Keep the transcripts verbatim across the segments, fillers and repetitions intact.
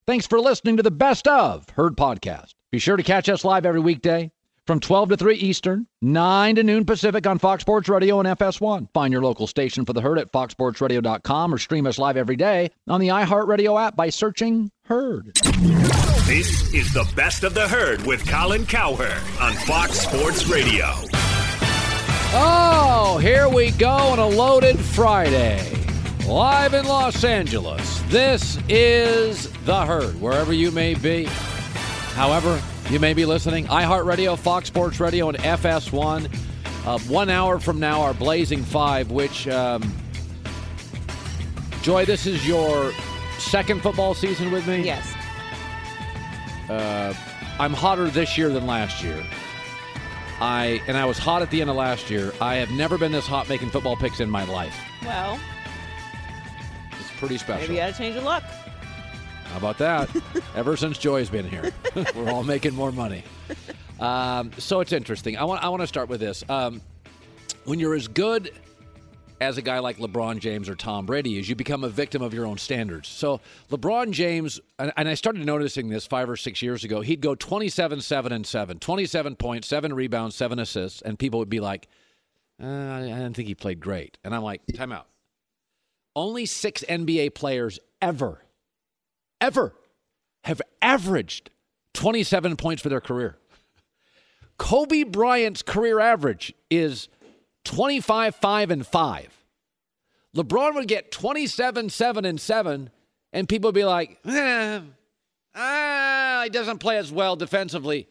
Thanks for listening to the Best of Herd podcast. Be sure to catch us live every weekday from twelve to three Eastern, nine to noon Pacific on Fox Sports Radio and F S one. Find your local station for the Herd at fox sports radio dot com or stream us live every day on the iHeartRadio app by searching Herd. This is the Best of the Herd with Colin Cowherd on Fox Sports Radio. Oh, here we go on a loaded Friday. Live in Los Angeles. This is the Herd, wherever you may be. However you may be listening, iHeartRadio, Fox Sports Radio, and F S one. Uh, one hour from now, our Blazing Five, which, um, Joy, this is your second football season with me? Yes. Uh, I'm hotter this year than last year. I And I was hot at the end of last year. I have never been this hot making football picks in my life. Well, it's pretty special. Maybe you got to change your luck. How about that? Ever since Joy's been here, we're all making more money. Um, so it's interesting. I want I want to start with this. Um, when you're as good as a guy like LeBron James or Tom Brady is, you become a victim of your own standards. So LeBron James, and, and I started noticing this five or six years ago, he'd go twenty-seven, seven, and seven, twenty-seven points, seven rebounds, seven assists, and people would be like, uh, I didn't think he played great. And I'm like, time out. Only six N B A players ever ever have averaged twenty-seven points for their career. Kobe Bryant's career average is twenty-five, five, and five. LeBron would get twenty-seven, seven, and seven, and people would be like, eh, ah, he doesn't play as well defensively.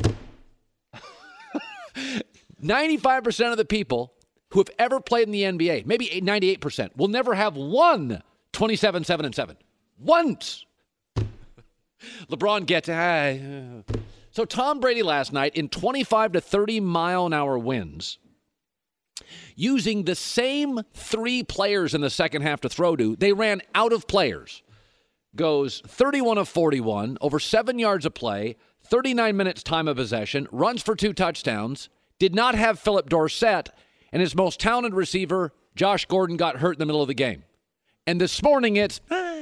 ninety-five percent of the people who have ever played in the N B A, maybe ninety-eight percent, will never have won twenty-seven, seven, and seven. Once. LeBron gets high. So Tom Brady last night in twenty-five to thirty mile an hour winds, using the same three players in the second half to throw to, they ran out of players. Goes thirty-one of forty-one, over seven yards of play, thirty-nine minutes time of possession, runs for two touchdowns, did not have Philip Dorsett, and his most talented receiver, Josh Gordon, got hurt in the middle of the game. And this morning it's,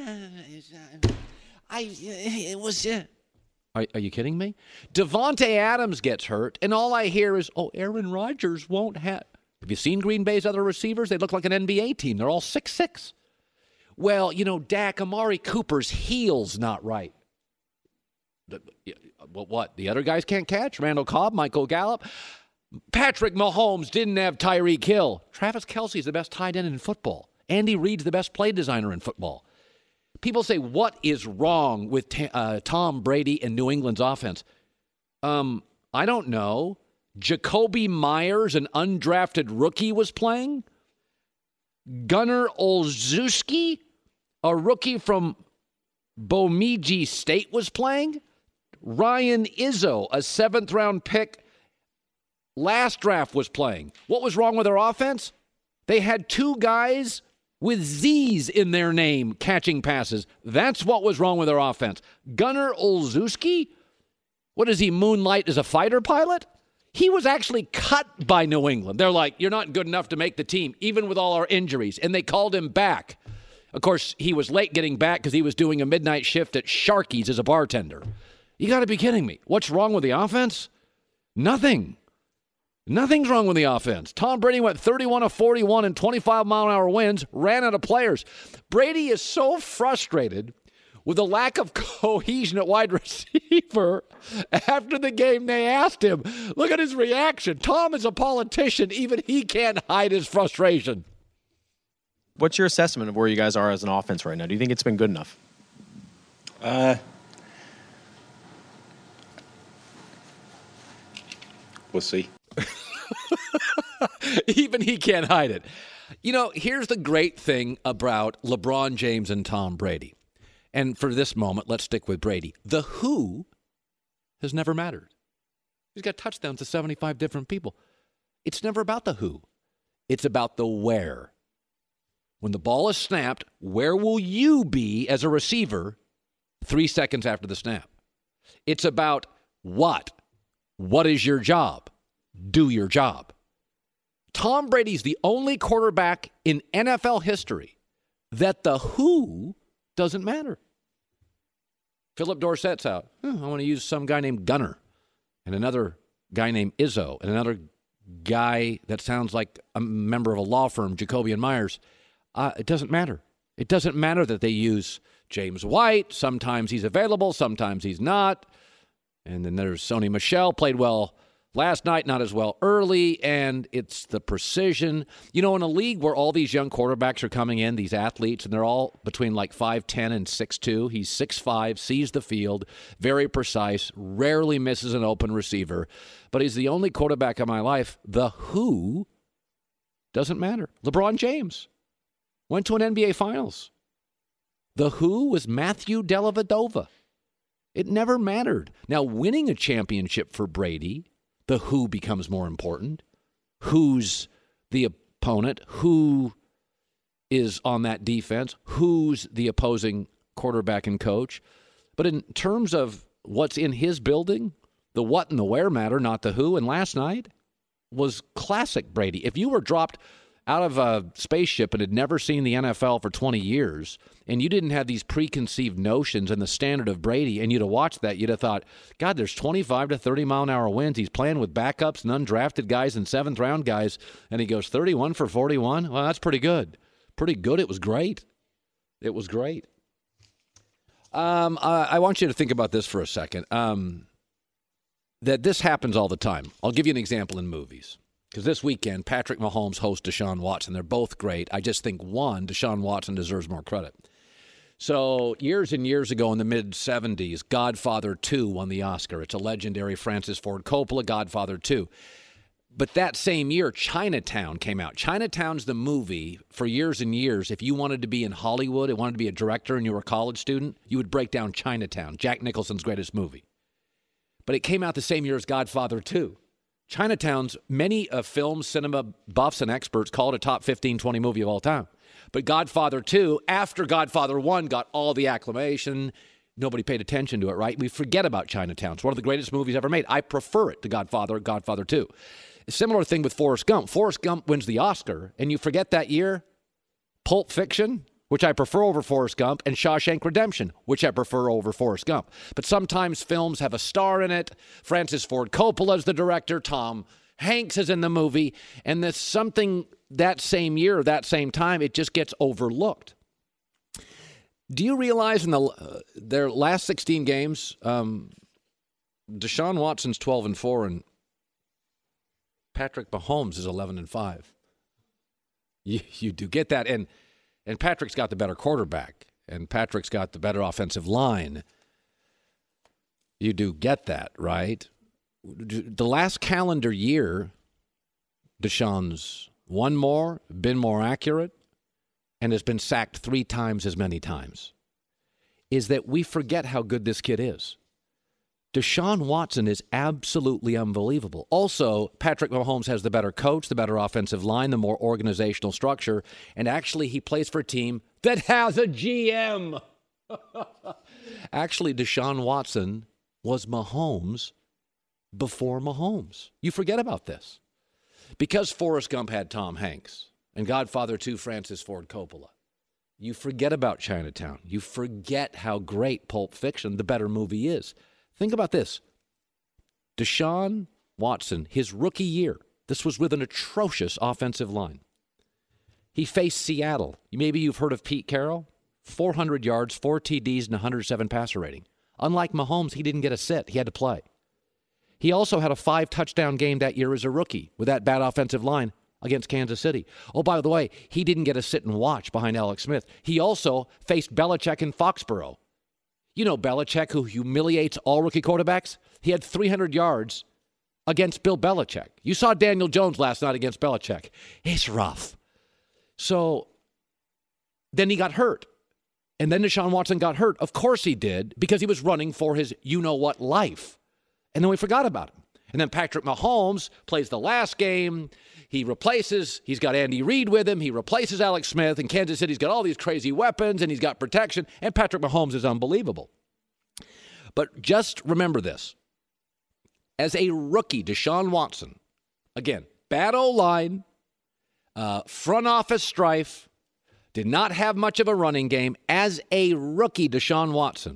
I, it was, uh, are, are you kidding me? Devontae Adams gets hurt, and all I hear is, oh, Aaron Rodgers won't have. Have you seen Green Bay's other receivers? They look like an N B A team. They're all six six. Well, you know, Dak, Amari Cooper's heel's not right. The, well, what? The other guys can't catch? Randall Cobb, Michael Gallup. Patrick Mahomes didn't have Tyreek Hill. Travis Kelce's the best tight end in football. Andy Reid's the best play designer in football. People say, what is wrong with t- uh, Tom Brady and New England's offense? Um, I don't know. Jacoby Myers, an undrafted rookie, was playing. Gunnar Olszewski, a rookie from Bemidji State, was playing. Ryan Izzo, a seventh-round pick, last draft, was playing. What was wrong with their offense? They had two guys with Z's in their name catching passes. That's what was wrong with their offense. Gunnar Olszewski? What is he, moonlight as a fighter pilot? He was actually cut by New England. They're like, you're not good enough to make the team, even with all our injuries. And they called him back. Of course, he was late getting back because he was doing a midnight shift at Sharky's as a bartender. You got to be kidding me. What's wrong with the offense? Nothing. Nothing's wrong with the offense. Tom Brady went thirty-one of forty-one in twenty-five mile an hour winds, ran out of players. Brady is so frustrated with the lack of cohesion at wide receiver. After the game, they asked him, look at his reaction. Tom is a politician. Even he can't hide his frustration. What's your assessment of where you guys are as an offense right now? Do you think it's been good enough? Uh, we'll see. Even he can't hide it. You know, here's the great thing about LeBron James and Tom Brady. And for this moment, let's stick with Brady. The who has never mattered. He's got touchdowns to seventy-five different people. It's never about the who. It's about the where. When the ball is snapped, where will you be as a receiver three seconds after the snap? It's about what. What is your job? Do your job. Tom Brady's the only quarterback in N F L history that the who doesn't matter. Philip Dorsett's out. Oh, I want to use some guy named Gunner and another guy named Izzo and another guy that sounds like a member of a law firm, Jacoby and Myers. Uh, it doesn't matter. It doesn't matter that they use James White. Sometimes he's available, sometimes he's not. And then there's Sony Michel, played well last night, not as well early, and it's the precision. You know, in a league where all these young quarterbacks are coming in, these athletes, and they're all between like five ten and six two. He's six five, sees the field, very precise, rarely misses an open receiver. But he's the only quarterback in my life. The who doesn't matter. LeBron James went to an N B A Finals. The who was Matthew Dellavedova. It never mattered. Now, winning a championship for Brady, the who becomes more important. Who's the opponent? Who is on that defense? Who's the opposing quarterback and coach? But in terms of what's in his building, the what and the where matter, not the who. And last night was classic Brady. If you were dropped out of a spaceship and had never seen the N F L for twenty years, and you didn't have these preconceived notions and the standard of Brady, and you'd have watched that, you'd have thought, God, there's twenty-five to thirty mile an hour winds. He's playing with backups and undrafted guys and seventh round guys, and he goes thirty-one for forty-one. Well, that's pretty good. Pretty good. It was great. It was great. Um, I, I want you to think about this for a second. Um, that this happens all the time. I'll give you an example in movies. Because this weekend, Patrick Mahomes hosts Deshaun Watson. They're both great. I just think, one, Deshaun Watson deserves more credit. So years and years ago in the mid-seventies, Godfather two won the Oscar. It's a legendary Francis Ford Coppola, Godfather two. But that same year, Chinatown came out. Chinatown's the movie for years and years. If you wanted to be in Hollywood and wanted to be a director and you were a college student, you would break down Chinatown, Jack Nicholson's greatest movie. But it came out the same year as Godfather two. Chinatown's, many uh, film, cinema buffs and experts call it a top fifteen, twenty movie of all time. But Godfather two, after Godfather one, got all the acclamation. Nobody paid attention to it, right? We forget about Chinatown. It's one of the greatest movies ever made. I prefer it to Godfather, Godfather two. A similar thing with Forrest Gump. Forrest Gump wins the Oscar, and you forget that year, Pulp Fiction, which I prefer over Forrest Gump, and Shawshank Redemption, which I prefer over Forrest Gump. But sometimes films have a star in it. Francis Ford Coppola is the director. Tom Hanks is in the movie. And there's something that same year, that same time, it just gets overlooked. Do you realize in the uh, their last sixteen games, um, Deshaun Watson's twelve and four, and Patrick Mahomes is eleven and five? You, you do get that. And And Patrick's got the better quarterback, and Patrick's got the better offensive line. You do get that, right? The last calendar year, Deshaun's won more, been more accurate, and has been sacked three times as many times. Is that we forget how good this kid is. Deshaun Watson is absolutely unbelievable. Also, Patrick Mahomes has the better coach, the better offensive line, the more organizational structure, and actually he plays for a team that has a G M. Actually, Deshaun Watson was Mahomes before Mahomes. You forget about this. Because Forrest Gump had Tom Hanks and Godfather two, Francis Ford Coppola, you forget about Chinatown. You forget how great Pulp Fiction, the better movie, is. Think about this. Deshaun Watson, his rookie year, this was with an atrocious offensive line. He faced Seattle. Maybe you've heard of Pete Carroll. four hundred yards, four T Ds, and one hundred seven passer rating. Unlike Mahomes, he didn't get a sit. He had to play. He also had a five-touchdown game that year as a rookie with that bad offensive line against Kansas City. Oh, by the way, he didn't get a sit and watch behind Alex Smith. He also faced Belichick in Foxborough. You know Belichick, who humiliates all rookie quarterbacks? He had three hundred yards against Bill Belichick. You saw Daniel Jones last night against Belichick. It's rough. So then he got hurt. And then Deshaun Watson got hurt. Of course he did, because he was running for his you-know-what life. And then we forgot about him. And then Patrick Mahomes plays the last game. He replaces, he's got Andy Reid with him. He replaces Alex Smith. And Kansas City's got all these crazy weapons, and he's got protection. And Patrick Mahomes is unbelievable. But just remember this. As a rookie, Deshaun Watson, again, bad O-line, uh, front office strife, did not have much of a running game. As a rookie, Deshaun Watson,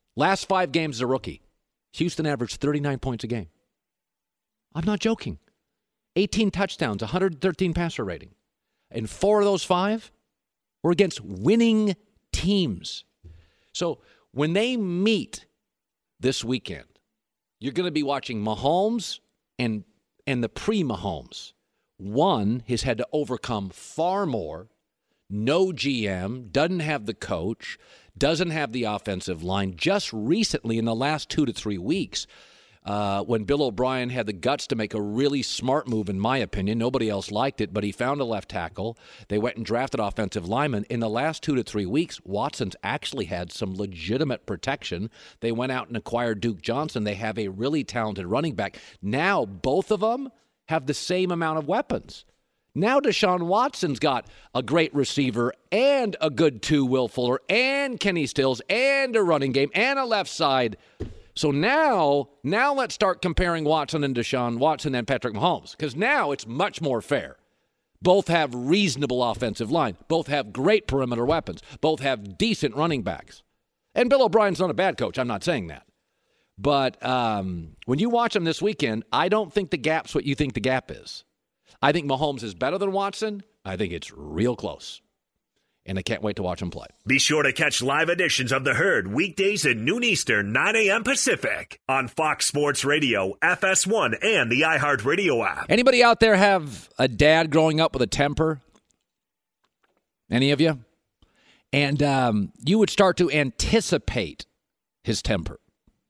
Last five games as a rookie, Houston averaged thirty-nine points a game. I'm not joking. eighteen touchdowns, one hundred thirteen passer rating. And four of those five were against winning teams. So when they meet this weekend, you're going to be watching Mahomes and, and the pre-Mahomes. One has had to overcome far more. No G M, doesn't have the coach, doesn't have the offensive line. Just recently, in the last two to three weeks, uh, when Bill O'Brien had the guts to make a really smart move, in my opinion, nobody else liked it, but he found a left tackle. They went and drafted offensive linemen. In the last two to three weeks, Watson's actually had some legitimate protection. They went out and acquired Duke Johnson. They have a really talented running back. Now, both of them have the same amount of weapons. Now Deshaun Watson's got a great receiver and a good two, Will Fuller, and Kenny Stills, and a running game, and a left side. So now, now let's start comparing Watson and Deshaun Watson and Patrick Mahomes, because now it's much more fair. Both have reasonable offensive line. Both have great perimeter weapons. Both have decent running backs. And Bill O'Brien's not a bad coach. I'm not saying that. But um, when you watch them this weekend, I don't think the gap's what you think the gap is. I think Mahomes is better than Watson. I think it's real close. And I can't wait to watch him play. Be sure to catch live editions of The Herd weekdays at noon Eastern, nine a.m. Pacific on Fox Sports Radio, F S one, and the iHeartRadio app. Anybody out there have a dad growing up with a temper? Any of you? And um, you would start to anticipate his temper.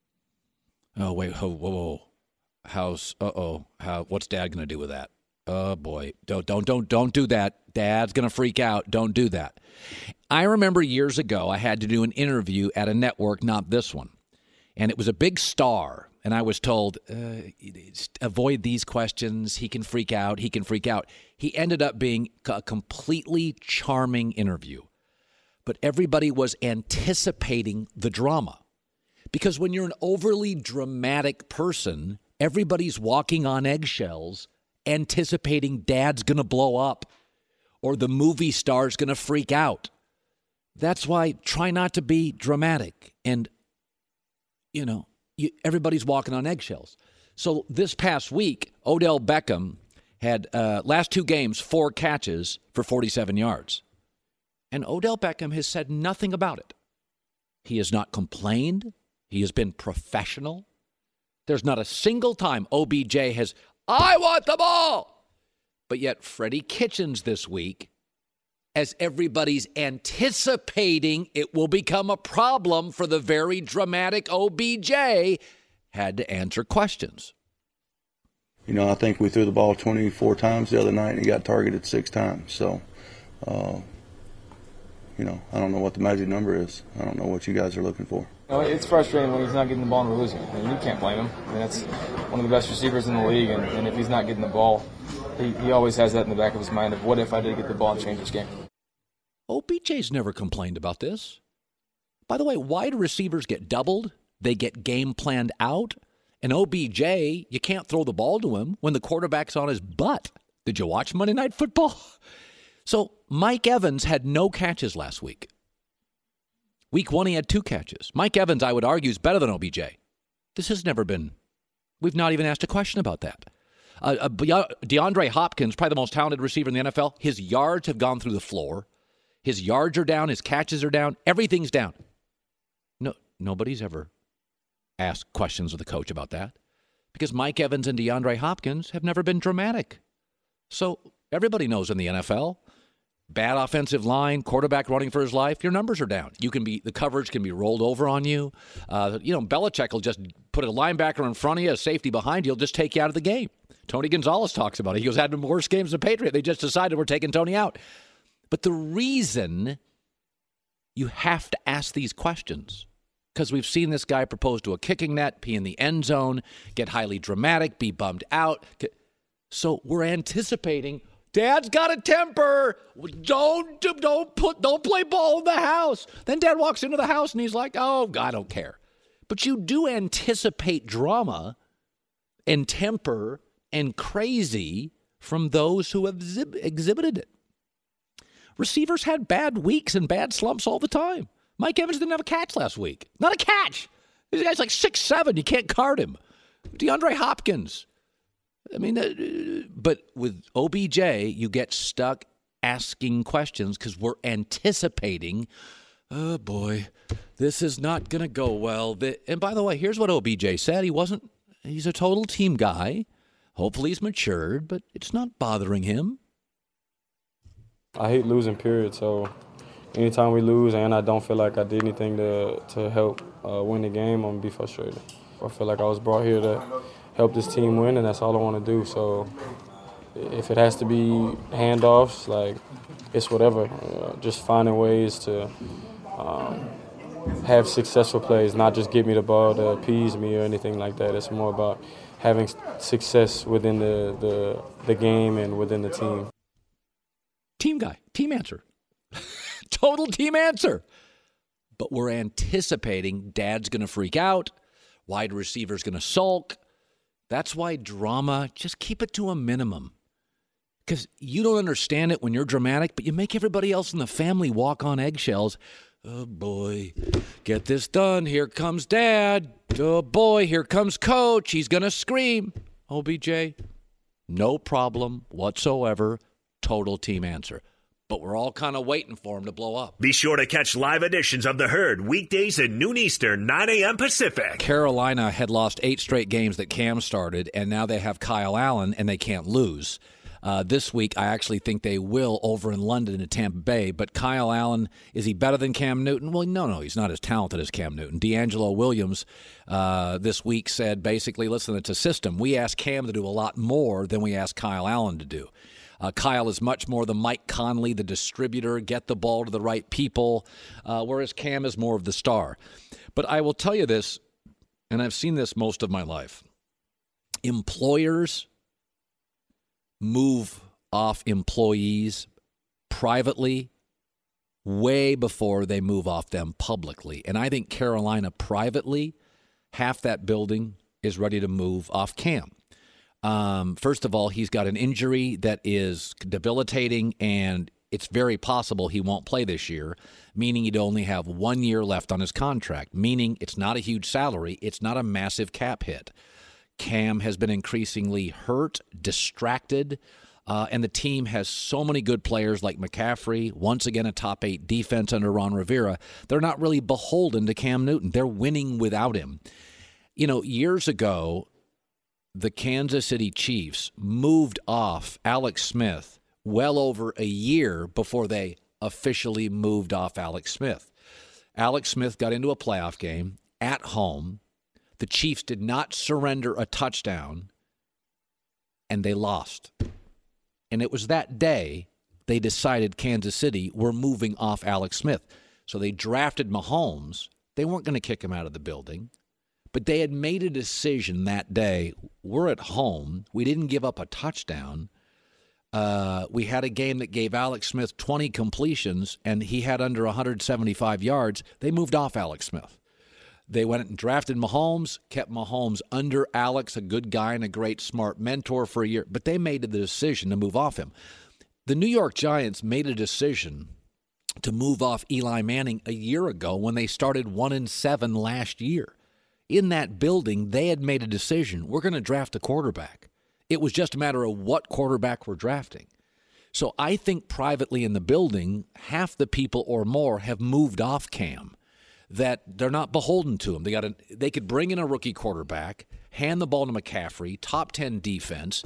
Oh, wait, whoa, whoa, whoa. How's, uh-oh, how, what's Dad going to do with that? Oh, boy, don't, don't, don't, don't do that. Dad's going to freak out. Don't do that. I remember years ago, I had to do an interview at a network, not this one. And it was a big star. And I was told, uh, avoid these questions. He can freak out. He can freak out. He ended up being a completely charming interview. But everybody was anticipating the drama. Because when you're an overly dramatic person, everybody's walking on eggshells, anticipating Dad's going to blow up or the movie star's going to freak out. That's why try not to be dramatic. And, you know, you, everybody's walking on eggshells. So this past week, Odell Beckham had uh, last two games, four catches for forty-seven yards. And Odell Beckham has said nothing about it. He has not complained. He has been professional. There's not a single time O B J has, I want the ball. But yet Freddie Kitchens this week, as everybody's anticipating it will become a problem for the very dramatic O B J, had to answer questions. You know, I think we threw the ball twenty-four times the other night and he got targeted six times. So, uh, you know, I don't know what the magic number is. I don't know what you guys are looking for. You know, it's frustrating when he's not getting the ball and we're losing. I mean, you can't blame him. I mean, that's one of the best receivers in the league, and, and if he's not getting the ball, he, he always has that in the back of his mind of what if I did get the ball and change this game. O B J's never complained about this. By the way, wide receivers get doubled. They get game planned out. And O B J, you can't throw the ball to him when the quarterback's on his butt. Did you watch Monday Night Football? So Mike Evans had no catches last week. Week one, he had two catches. Mike Evans, I would argue, is better than O B J. This has never been. We've not even asked a question about that. Uh, uh, DeAndre Hopkins, probably the most talented receiver in the N F L. His yards have gone through the floor. His yards are down. His catches are down. Everything's down. No, nobody's ever asked questions of the coach about that because Mike Evans and DeAndre Hopkins have never been dramatic. So everybody knows in the N F L, bad offensive line, quarterback running for his life, your numbers are down. You can be the coverage can be rolled over on you. Uh, you know, Belichick will just put a linebacker in front of you, a safety behind you, he'll just take you out of the game. Tony Gonzalez talks about it. He goes, had the worst games of Patriot. They just decided we're taking Tony out. But the reason you have to ask these questions, because we've seen this guy propose to a kicking net, pee in the end zone, get highly dramatic, be bummed out. So we're anticipating, Dad's got a temper. Don't don't put don't play ball in the house. Then Dad walks into the house and he's like, "Oh, I don't care." But you do anticipate drama and temper and crazy from those who have exhibited it. Receivers had bad weeks and bad slumps all the time. Mike Evans didn't have a catch last week. Not a catch. This guy's like six seven. You can't guard him. DeAndre Hopkins. I mean, uh, but with O B J, you get stuck asking questions because we're anticipating, oh, boy, this is not going to go well. And by the way, here's what O B J said. He wasn't – he's a total team guy. Hopefully he's matured, but it's not bothering him. I hate losing, period, so – anytime we lose and I don't feel like I did anything to to help uh, win the game, I'm going to be frustrated. I feel like I was brought here to help this team win, and that's all I want to do. So if it has to be handoffs, like, it's whatever. Uh, just finding ways to um, have successful plays, not just give me the ball to appease me or anything like that. It's more about having success within the, the, the game and within the team. Team guy, team answer. Total team answer. But we're anticipating dad's going to freak out. Wide receiver's going to sulk. That's why drama, just keep it to a minimum. Because you don't understand it when you're dramatic, but you make everybody else in the family walk on eggshells. Oh, boy, get this done. Here comes dad. Oh, boy, here comes coach. He's going to scream. O B J, no problem whatsoever. Total team answer. But we're all kind of waiting for him to blow up. Be sure to catch live editions of The Herd weekdays at noon Eastern, nine a.m. Pacific. Carolina had lost eight straight games that Cam started, and now they have Kyle Allen, and they can't lose. Uh, this week, I actually think they will over in London at Tampa Bay. But Kyle Allen, is he better than Cam Newton? Well, no, no, he's not as talented as Cam Newton. D'Angelo Williams uh, this week said, basically, listen, it's a system. We ask Cam to do a lot more than we ask Kyle Allen to do. Uh, Kyle is much more the Mike Conley, the distributor, get the ball to the right people, uh, whereas Cam is more of the star. But I will tell you this, and I've seen this most of my life. Employers move off employees privately way before they move off them publicly. And I think Carolina privately, half that building is ready to move off Cam. Um, first of all, he's got an injury that is debilitating, and it's very possible he won't play this year, meaning he'd only have one year left on his contract, meaning it's not a huge salary. It's not a massive cap hit. Cam has been increasingly hurt, distracted, uh, and the team has so many good players like McCaffrey, once again a top eight defense under Ron Rivera. They're not really beholden to Cam Newton. They're winning without him. You know, years ago, the Kansas City Chiefs moved off Alex Smith well over a year before they officially moved off Alex Smith. Alex Smith got into a playoff game at home. The Chiefs did not surrender a touchdown, and they lost. And it was that day they decided Kansas City were moving off Alex Smith. So they drafted Mahomes. They weren't going to kick him out of the building. But they had made a decision that day. We're at home. We didn't give up a touchdown. Uh, we had a game that gave Alex Smith twenty completions, and he had under one hundred seventy-five yards. They moved off Alex Smith. They went and drafted Mahomes, kept Mahomes under Alex, a good guy and a great, smart mentor for a year. But they made the decision to move off him. The New York Giants made a decision to move off Eli Manning a year ago when they started one and seven last year. In that building, they had made a decision. We're going to draft a quarterback. It was just a matter of what quarterback we're drafting. So I think privately in the building, half the people or more have moved off Cam, that they're not beholden to him. They got a, they could bring in a rookie quarterback, hand the ball to McCaffrey, top ten defense.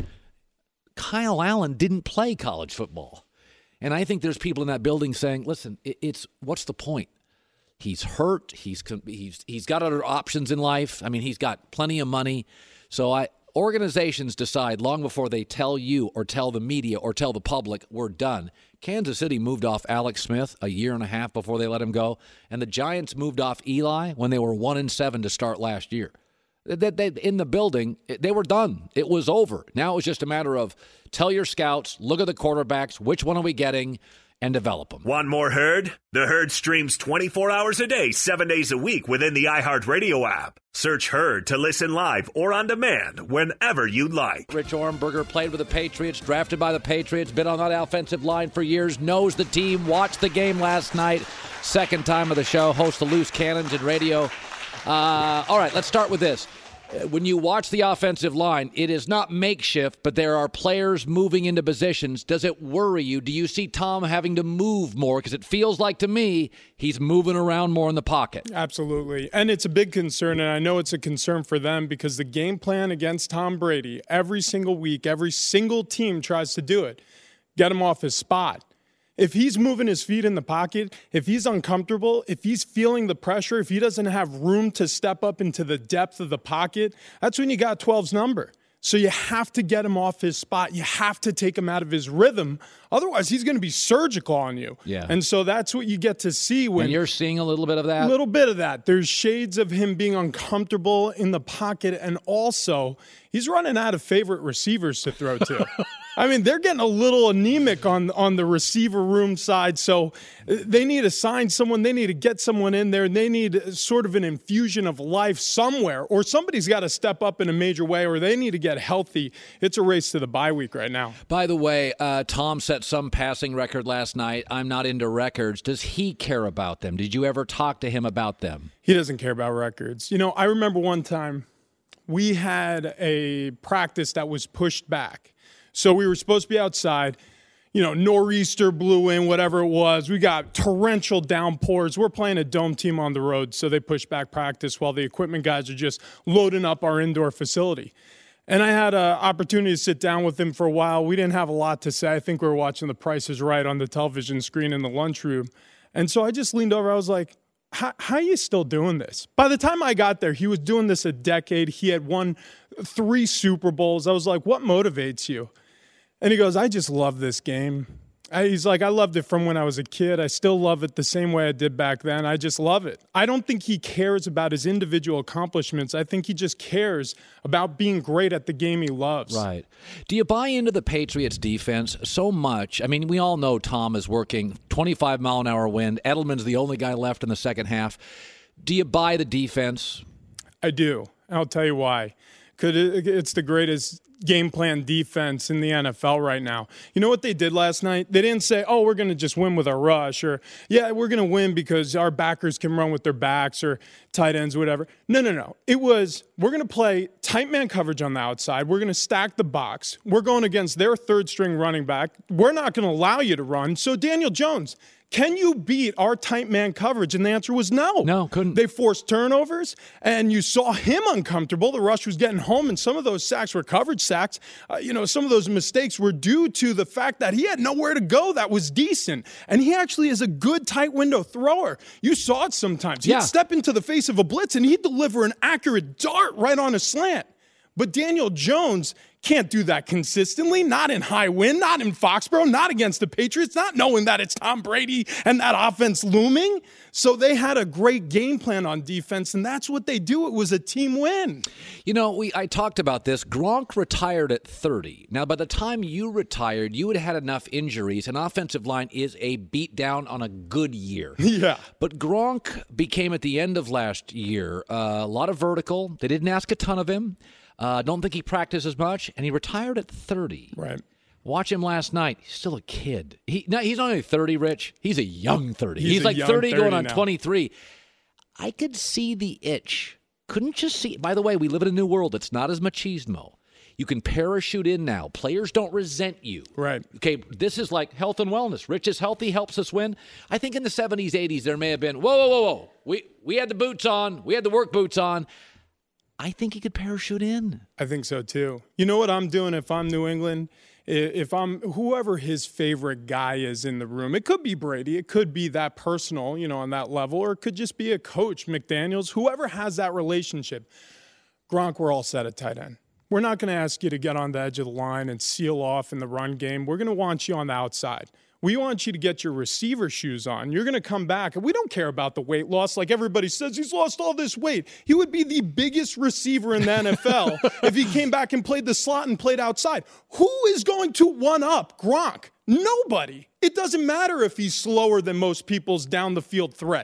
Kyle Allen didn't play college football. And I think there's people in that building saying, listen, it, it's what's the point? He's hurt. He's he's he's got other options in life. I mean, he's got plenty of money. So I organizations decide long before they tell you or tell the media or tell the public we're done. Kansas City moved off Alex Smith a year and a half before they let him go, and the Giants moved off Eli when they were one and seven to start last year. They, they, in the building, they were done. It was over. Now it was just a matter of tell your scouts, look at the quarterbacks, which one are we getting, and develop them. Want more Herd? The Herd streams twenty-four hours a day, seven days a week within the iHeartRadio app. Search Herd to listen live or on demand whenever you like. Rich Ohrnberger played with the Patriots, drafted by the Patriots, been on that offensive line for years, knows the team, watched the game last night. Second time of the show, host of Loose Cannons in radio. Uh, all right, let's start with this. When you watch the offensive line, it is not makeshift, but there are players moving into positions. Does it worry you? Do you see Tom having to move more? Because it feels like to me he's moving around more in the pocket. Absolutely. And it's a big concern, and I know it's a concern for them because the game plan against Tom Brady, every single week, every single team tries to do it. Get him off his spot. If he's moving his feet in the pocket, if he's uncomfortable, if he's feeling the pressure, if he doesn't have room to step up into the depth of the pocket, that's when you got twelve's number. So you have to get him off his spot. You have to take him out of his rhythm. Otherwise, he's going to be surgical on you. Yeah. And so that's what you get to see when and you're seeing a little bit of that? A little bit of that. There's shades of him being uncomfortable in the pocket, and also he's running out of favorite receivers to throw to. I mean, they're getting a little anemic on, on the receiver room side, so they need to sign someone. They need to get someone in there, and they need sort of an infusion of life somewhere, or somebody's got to step up in a major way, or they need to get healthy. It's a race to the bye week right now. By the way, uh, Tom set some passing record last night. I'm not into records. Does he care about them? Did you ever talk to him about them? He doesn't care about records. You know, I remember one time we had a practice that was pushed back. So we were supposed to be outside, you know, nor'easter blew in, whatever it was. We got torrential downpours. We're playing a dome team on the road, so they pushed back practice while the equipment guys are just loading up our indoor facility. And I had an opportunity to sit down with him for a while. We didn't have a lot to say. I think we were watching The Price is Right on the television screen in the lunchroom. And so I just leaned over. I was like, how, how are you still doing this? By the time I got there, he was doing this a decade. He had won three Super Bowls. I was like, what motivates you? And he goes, I just love this game. I, he's like, I loved it from when I was a kid. I still love it the same way I did back then. I just love it. I don't think he cares about his individual accomplishments. I think he just cares about being great at the game he loves. Right. Do you buy into the Patriots defense so much? I mean, we all know Tom is working twenty-five mile an hour wind. Edelman's the only guy left in the second half. Do you buy the defense? I do. I'll tell you why. Because it's the greatest game plan defense in the N F L right now. You know what they did last night? They didn't say, oh, we're going to just win with our rush, or, yeah, we're going to win because our backers can run with their backs, or tight ends, whatever. No, no, no. It was, we're going to play tight man coverage on the outside. We're going to stack the box. We're going against their third-string running back. We're not going to allow you to run. So, Daniel Jones, can you beat our tight man coverage? And the answer was no. No, couldn't. They forced turnovers, and you saw him uncomfortable. The rush was getting home, and some of those sacks were coverage sacks. Uh, you know, some of those mistakes were due to the fact that he had nowhere to go that was decent. And he actually is a good tight window thrower. You saw it sometimes. He'd yeah. step into the face of a blitz, and he'd deliver an accurate dart right on a slant. But Daniel Jones can't do that consistently, not in high wind, not in Foxborough, not against the Patriots, not knowing that it's Tom Brady and that offense looming. So they had a great game plan on defense, and that's what they do. It was a team win. You know, we I talked about this. Gronk retired at thirty. Now, by the time you retired, you had had enough injuries. An offensive line is a beat down on a good year. Yeah. But Gronk became, at the end of last year, uh, a lot of vertical. They didn't ask a ton of him. I uh, don't think he practiced as much, and he retired at thirty. Right. Watch him last night. He's still a kid. He no, He's not only thirty, Rich. He's a young thirty. He's, he's like thirty, thirty going on now. twenty-three. I could see the itch. Couldn't you see? By the way, we live in a new world. It's not as machismo. You can parachute in now. Players don't resent you. Right. Okay, this is like health and wellness. Rich is healthy, helps us win. I think in the seventies, eighties, there may have been, whoa, whoa, whoa, whoa. We, we had the boots on. We had the work boots on. I think he could parachute in. I think so, too. You know what I'm doing if I'm New England? If I'm whoever his favorite guy is in the room, it could be Brady. It could be that personal, you know, on that level, or it could just be a coach, McDaniels, whoever has that relationship. Gronk, we're all set at tight end. We're not going to ask you to get on the edge of the line and seal off in the run game. We're going to want you on the outside. We want you to get your receiver shoes on. You're going to come back, and we don't care about the weight loss. Like everybody says, he's lost all this weight. He would be the biggest receiver in the N F L if he came back and played the slot and played outside. Who is going to one-up Gronk? Nobody. It doesn't matter if he's slower than most people's down-the-field threat.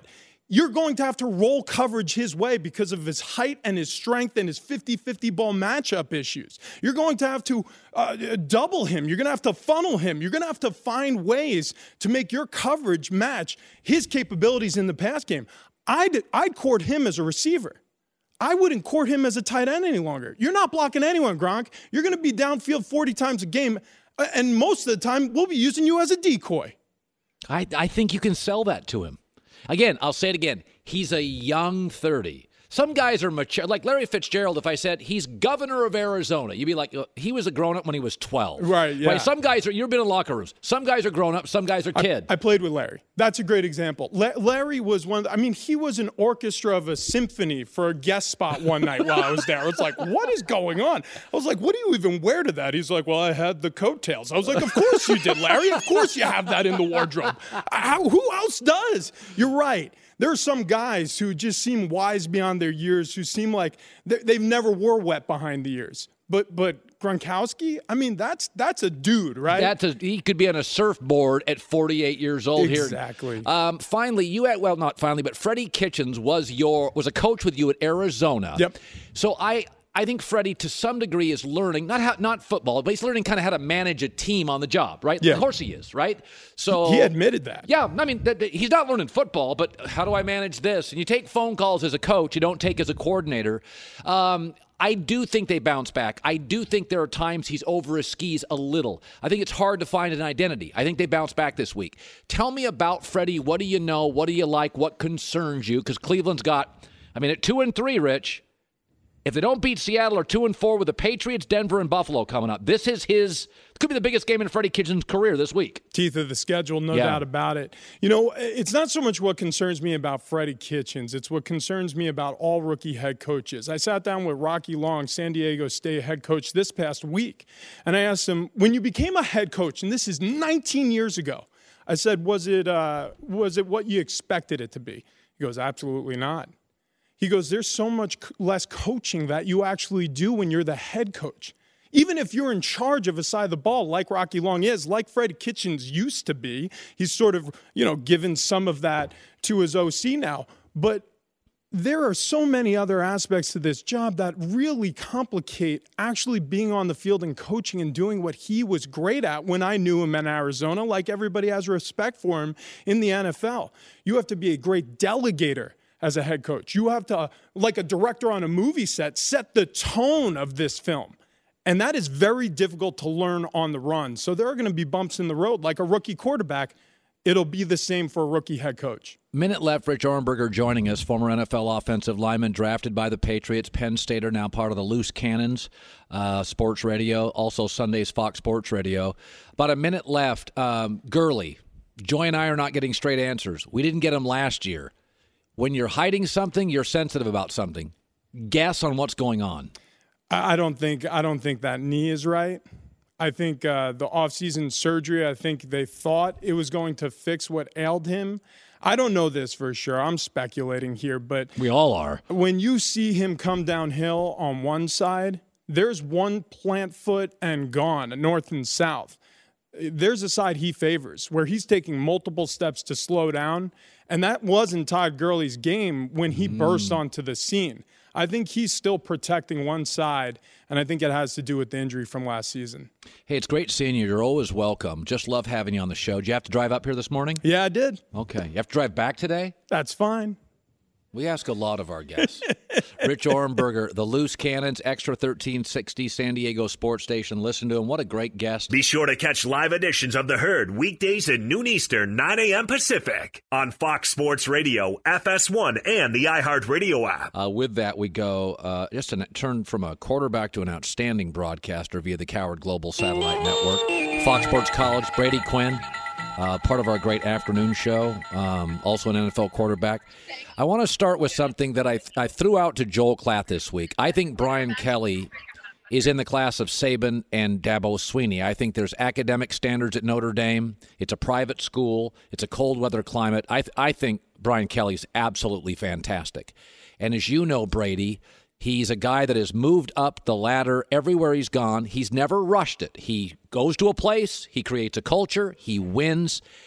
you're going to have to roll coverage his way because of his height and his strength and his fifty-fifty ball matchup issues. You're going to have to uh, double him. You're going to have to funnel him. You're going to have to find ways to make your coverage match his capabilities in the pass game. I'd, I'd court him as a receiver. I wouldn't court him as a tight end any longer. You're not blocking anyone, Gronk. You're going to be downfield forty times a game, and most of the time we'll be using you as a decoy. I, I think you can sell that to him. Again, I'll say it again. He's a young thirty. Some guys are mature. Like Larry Fitzgerald, if I said he's governor of Arizona, you'd be like, oh, he was a grown-up when he was twelve. Right, yeah. Right? Some guys are, you've been in locker rooms. Some guys are grown-up, some guys are kid. I, I played with Larry. That's a great example. La- Larry was one of the, I mean, he was an orchestra of a symphony for a guest spot one night while I was there. It's like, what is going on? I was like, what do you even wear to that? He's like, well, I had the coattails. I was like, of course you did, Larry. Of course you have that in the wardrobe. How, who else does? You're right. There are some guys who just seem wise beyond their years, who seem like they've never wore wet behind the ears. But but Gronkowski, I mean, that's that's a dude, right? That's a, he could be on a surfboard at forty-eight years old here. Exactly. Um, finally, you had, well, not finally, but Freddie Kitchens was your was a coach with you at Arizona. Yep. So I. I think Freddie, to some degree, is learning, not how, not football, but he's learning kind of how to manage a team on the job, right? Yeah. Of course he is, right? So he admitted that. Yeah, I mean, th- th- he's not learning football, but how do I manage this? And you take phone calls as a coach, you don't take as a coordinator. Um, I do think they bounce back. I do think there are times he's over his skis a little. I think it's hard to find an identity. I think they bounce back this week. Tell me about Freddie. What do you know? What do you like? What concerns you? Because Cleveland's got, I mean, at two and three, Rich, if they don't beat Seattle or two and four with the Patriots, Denver, and Buffalo coming up, this is his, could be the biggest game in Freddie Kitchens' career this week. Teeth of the schedule, no yeah. doubt about it. You know, it's not so much what concerns me about Freddie Kitchens. It's what concerns me about all rookie head coaches. I sat down with Rocky Long, San Diego State head coach, this past week, and I asked him, when you became a head coach, and this is nineteen years ago, I said, was it uh, was it what you expected it to be? He goes, absolutely not. He goes, there's so much less coaching that you actually do when you're the head coach. Even if you're in charge of a side of the ball, like Rocky Long is, like Freddie Kitchens used to be, he's sort of, you know, given some of that to his O C now. But there are so many other aspects to this job that really complicate actually being on the field and coaching and doing what he was great at when I knew him in Arizona, like everybody has respect for him in the N F L. You have to be a great delegator as a head coach. You have to, like a director on a movie set, set the tone of this film. And that is very difficult to learn on the run. So there are going to be bumps in the road. Like a rookie quarterback, it'll be the same for a rookie head coach. Minute left. Rich Ohrnberger joining us, former N F L offensive lineman, drafted by the Patriots, Penn Stater, now part of the Loose Cannons uh, Sports Radio, also Sunday's Fox Sports Radio. About a minute left. Um, Gurley, Joy and I are not getting straight answers. We didn't get them last year. When you're hiding something, you're sensitive about something. Guess on what's going on. I don't think I don't think that knee is right. I think uh, the offseason surgery, I think they thought it was going to fix what ailed him. I don't know this for sure. I'm speculating here, but we all are. When you see him come downhill on one side, there's one plant foot and gone, north and south. There's a side he favors where he's taking multiple steps to slow down. And that wasn't Todd Gurley's game when he mm. burst onto the scene. I think he's still protecting one side, and I think it has to do with the injury from last season. Hey, it's great seeing you. You're always welcome. Just love having you on the show. Did you have to drive up here this morning? Yeah, I did. Okay. You have to drive back today? That's fine. We ask a lot of our guests. Rich Ohrnberger, the Loose Cannons, Extra thirteen sixty, San Diego sports station. Listen to him. What a great guest. Be sure to catch live editions of The Herd weekdays at noon Eastern, nine a.m. Pacific on Fox Sports Radio, F S one, and the iHeartRadio app. Uh, with that, we go uh, just a turn from a quarterback to an outstanding broadcaster via the Coward Global Satellite Network. Fox Sports College, Brady Quinn. Uh, part of our great afternoon show, um, also an N F L quarterback. I want to start with something that I I threw out to Joel Klatt this week. I think Brian Kelly is in the class of Saban and Dabo Swinney. I think there's academic standards at Notre Dame. It's a private school. It's a cold weather climate. I th- I think Brian Kelly's absolutely fantastic. And as you know, Brady, he's a guy that has moved up the ladder everywhere he's gone. He's never rushed it. He goes to a place, he creates a culture, he wins.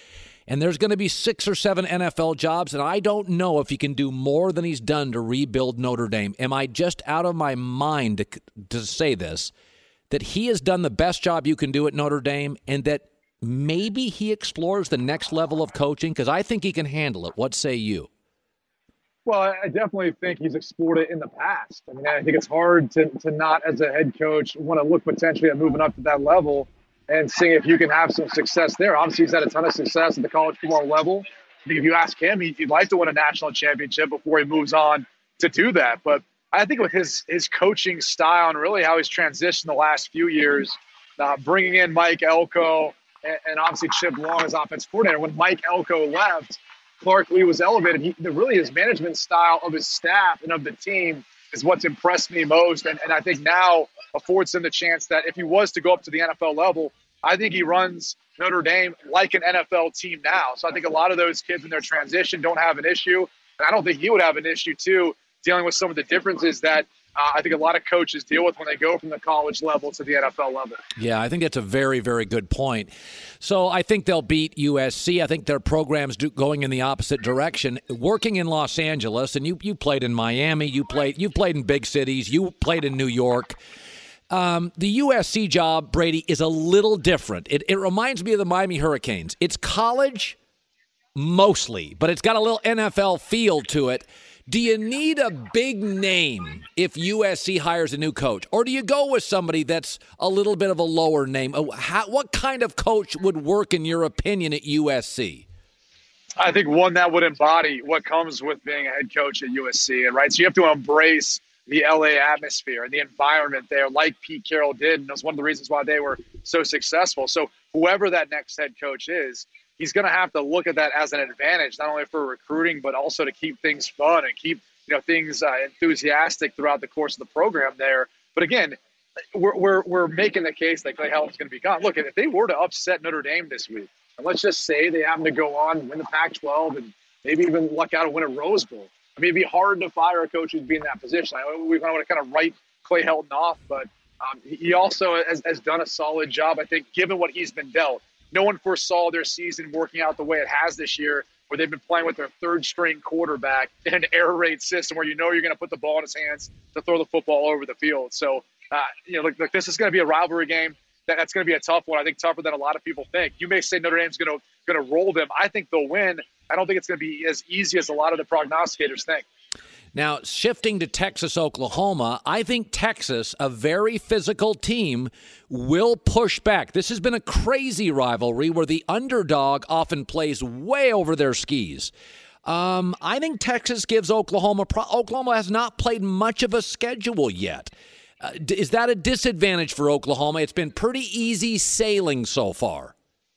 And there's going to be six or seven N F L jobs, and I don't know if he can do more than he's done to rebuild Notre Dame. Am I just out of my mind to, to say this, that he has done the best job you can do at Notre Dame, and that maybe he explores the next level of coaching? Because I think he can handle it. What say you? Well, I definitely think he's explored it in the past. I mean, I think it's hard to, to not, as a head coach, want to look potentially at moving up to that level and seeing if you can have some success there. Obviously, he's had a ton of success at the college football level. I think if you ask him, he'd like to win a national championship before he moves on to do that. But I think with his his coaching style and really how he's transitioned the last few years, uh, bringing in Mike Elko and, and obviously Chip Long as offensive coordinator. When Mike Elko left, Clark Lee was elevated. He, the, really his management style of his staff and of the team is what's impressed me most. And, and I think now affords him the chance that if he was to go up to the N F L level, I think he runs Notre Dame like an N F L team now. So I think a lot of those kids in their transition don't have an issue. And I don't think he would have an issue, too, dealing with some of the differences that uh, I think a lot of coaches deal with when they go from the college level to the N F L level. Yeah, I think that's a very, very good point. So I think they'll beat U S C. I think their program's do, going in the opposite direction. Working in Los Angeles, and you you played in Miami, you played you've played in big cities, you played in New York. Um, the U S C job, Brady, is a little different. It, it reminds me of the Miami Hurricanes. It's college mostly, but it's got a little N F L feel to it. Do you need a big name if U S C hires a new coach? Or do you go with somebody that's a little bit of a lower name? How, what kind of coach would work, in your opinion, at U S C? I think one that would embody what comes with being a head coach at U S C, right? So you have to embrace the L A atmosphere and the environment there, like Pete Carroll did. And that's one of the reasons why they were so successful. So whoever that next head coach is, he's going to have to look at that as an advantage, not only for recruiting, but also to keep things fun and keep, you know, things uh, enthusiastic throughout the course of the program there. But again, we're we're, we're making the case that Clay Helton's going to be gone. Look, if they were to upset Notre Dame this week, and let's just say they happen to go on and win the Pac twelve and maybe even luck out and win a Rose Bowl, I mean, it'd be hard to fire a coach who'd be in that position. I we want to kind of write Clay Helton off, but um, he also has, has done a solid job, I think, given what he's been dealt. No one foresaw their season working out the way it has this year, where they've been playing with their third-string quarterback in an air raid system where you know you're going to put the ball in his hands to throw the football over the field. So, uh, you know, look, look, this is going to be a rivalry game. That, that's going to be a tough one. I think tougher than a lot of people think. You may say Notre Dame's going to going to roll them. I think they'll win. I don't think it's going to be as easy as a lot of the prognosticators think. Now, shifting to Texas, Oklahoma, I think Texas, a very physical team, will push back. This has been a crazy rivalry where the underdog often plays way over their skis. Um, I think Texas gives Oklahoma – Oklahoma has not played much of a schedule yet. Uh, is that a disadvantage for Oklahoma? It's been pretty easy sailing so far.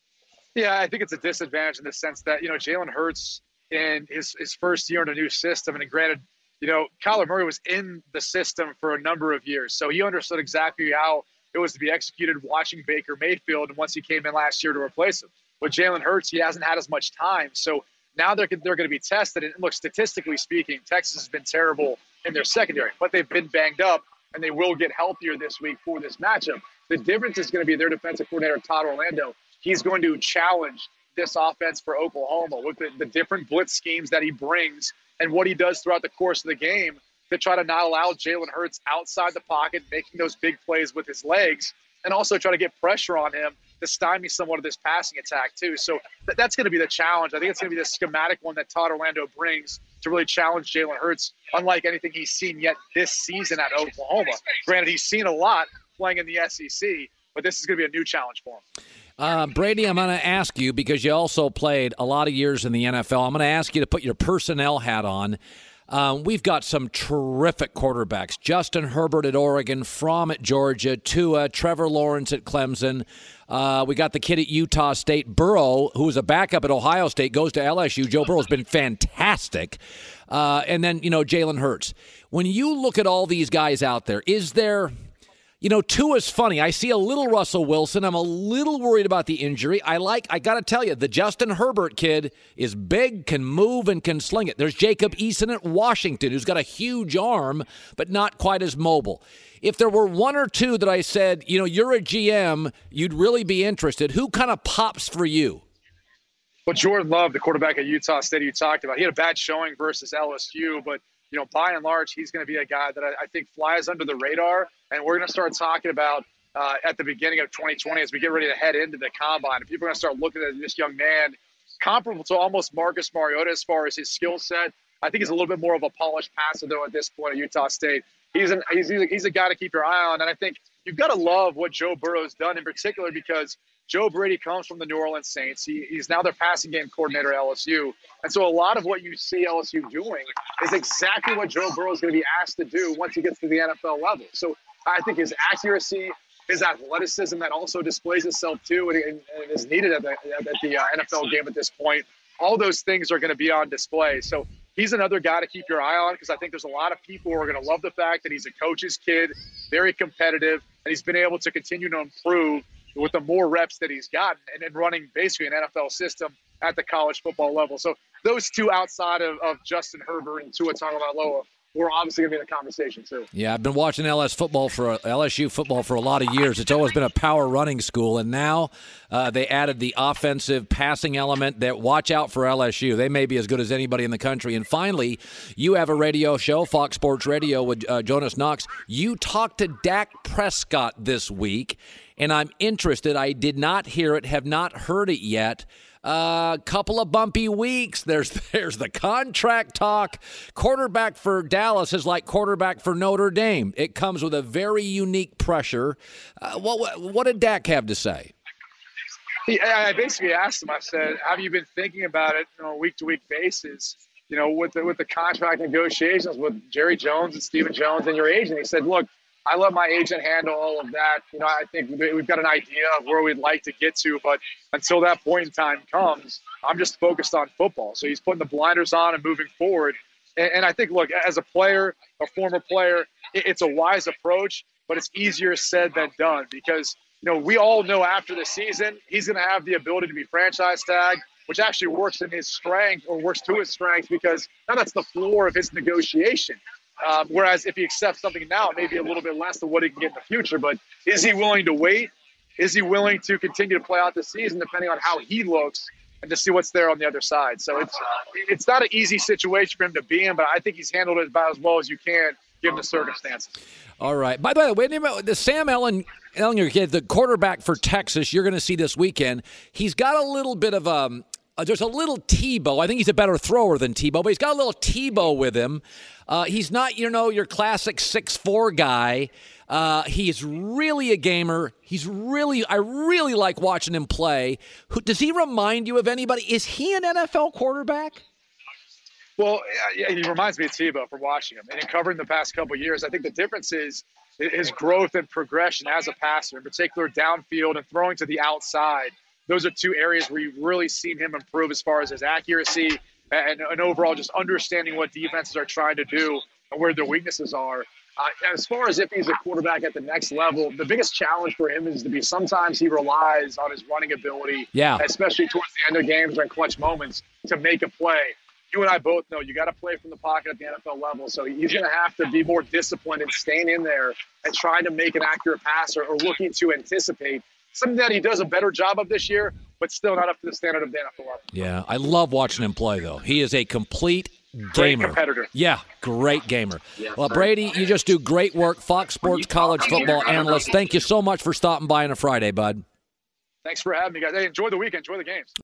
Yeah, I think it's a disadvantage in the sense that, you know, Jalen Hurts in his, his first year in a new system, and granted, you know, Kyler Murray was in the system for a number of years, so he understood exactly how it was to be executed watching Baker Mayfield, and once he came in last year to replace him. With Jalen Hurts, he hasn't had as much time, so now they're, they're going to be tested. And look, statistically speaking, Texas has been terrible in their secondary, but they've been banged up, and they will get healthier this week for this matchup. The difference is going to be their defensive coordinator, Todd Orlando. He's going to challenge this offense for Oklahoma with the, the different blitz schemes that he brings and what he does throughout the course of the game to try to not allow Jalen Hurts outside the pocket, making those big plays with his legs, and also try to get pressure on him to stymie somewhat of this passing attack too. So th- that's going to be the challenge. I think it's going to be the schematic one that Todd Orlando brings to really challenge Jalen Hurts, unlike anything he's seen yet this season at Oklahoma. Granted, he's seen a lot playing in the S E C, but this is going to be a new challenge for him. Uh, Brady, I'm going to ask you, because you also played a lot of years in the N F L, I'm going to ask you to put your personnel hat on. Um, we've got some terrific quarterbacks. Justin Herbert at Oregon, Fromm at Georgia, Tua, Trevor Lawrence at Clemson. Uh, we got the kid at Utah State, Burrow, who was a backup at Ohio State, goes to L S U. Joe Burrow's been fantastic. Uh, and then, you know, Jalen Hurts. When you look at all these guys out there, is there... You know, Tua's funny. I see a little Russell Wilson. I'm a little worried about the injury. I like, I got to tell you, the Justin Herbert kid is big, can move, and can sling it. There's Jacob Eason at Washington, who's got a huge arm, but not quite as mobile. If there were one or two that I said, you know, you're a G M, you'd really be interested, who kind of pops for you? Well, Jordan Love, the quarterback at Utah State you talked about, he had a bad showing versus L S U, but you know, by and large, he's going to be a guy that I, I think flies under the radar, and we're going to start talking about uh, at the beginning of twenty twenty as we get ready to head into the combine. And people are going to start looking at this young man, comparable to almost Marcus Mariota as far as his skill set. I think he's a little bit more of a polished passer, though, at this point at Utah State. He's an he's he's a, he's a guy to keep your eye on, and I think you've got to love what Joe Burrow's done in particular because Joe Brady comes from the New Orleans Saints. He, he's now their passing game coordinator at L S U. And so a lot of what you see L S U doing is exactly what Joe Burrow is going to be asked to do once he gets to the N F L level. So I think his accuracy, his athleticism that also displays itself too and, and, and is needed at the, at the uh, N F L game at this point, all those things are going to be on display. So he's another guy to keep your eye on because I think there's a lot of people who are going to love the fact that he's a coach's kid, very competitive, and he's been able to continue to improve with the more reps that he's gotten and then running basically an N F L system at the college football level. So those two outside of, of Justin Herbert and Tua Tagovailoa we're obviously going to be in the conversation too. Yeah, I've been watching L S football for L S U football for a lot of years. It's always been a power running school, and now uh, they added the offensive passing element. That watch out for L S U. They may be as good as anybody in the country. And finally, you have a radio show, Fox Sports Radio, with uh, Jonas Knox. You talked to Dak Prescott this week, and I'm interested. I did not hear it, have not heard it yet. A uh, couple of bumpy weeks. There's there's the contract talk. Quarterback for Dallas is like quarterback for Notre Dame. It comes with a very unique pressure. Uh, what, what what did Dak have to say? I basically asked him. I said, "Have you been thinking about it on a week-to-week basis? You know, with the with the contract negotiations with Jerry Jones and Stephen Jones and your agent?" He said, "Look, I let my agent handle all of that. You know, I think we've got an idea of where we'd like to get to, but until that point in time comes, I'm just focused on football." So he's putting the blinders on and moving forward. And, and I think, look, as a player, a former player, it, it's a wise approach, but it's easier said than done because, you know, we all know after the season, he's going to have the ability to be franchise tagged, which actually works in his strength or works to his strength because now that's the floor of his negotiation. Um, whereas if he accepts something now, it may be a little bit less than what he can get in the future. But is he willing to wait? Is he willing to continue to play out the season depending on how he looks and to see what's there on the other side? So it's it's not an easy situation for him to be in, but I think he's handled it about as well as you can given the circumstances. All right. By the way, wait a minute. The Sam Ellen, Ehlinger kid, the quarterback for Texas, you're going to see this weekend. He's got a little bit of um. Uh, there's a little Tebow. I think he's a better thrower than Tebow, but he's got a little Tebow with him. Uh, he's not, you know, your classic six foot four guy. Uh, he's really a gamer. He's really, I really like watching him play. Who, does he remind you of anybody? Is he an N F L quarterback? Well, yeah, he reminds me of Tebow from watching him. And in covering the past couple of years, I think the difference is his growth and progression as a passer, in particular downfield and throwing to the outside. Those are two areas where you've really seen him improve as far as his accuracy and, and overall just understanding what defenses are trying to do and where their weaknesses are. Uh, as far as if he's a quarterback at the next level, the biggest challenge for him is to be sometimes he relies on his running ability, yeah. especially towards the end of games or in clutch moments, to make a play. You and I both know you got to play from the pocket at the N F L level, so he's going to have to be more disciplined and staying in there and trying to make an accurate pass or, or looking to anticipate. Something that he does a better job of this year, but still not up to the standard of the N F L level. Yeah, I love watching him play, though. He is a complete gamer. Great competitor. Yeah, great gamer. Well, Brady, you just do great work. Fox Sports college football analyst. Thank you so much for stopping by on a Friday, bud. Thanks for having me, guys. Hey, enjoy the weekend. Enjoy the games.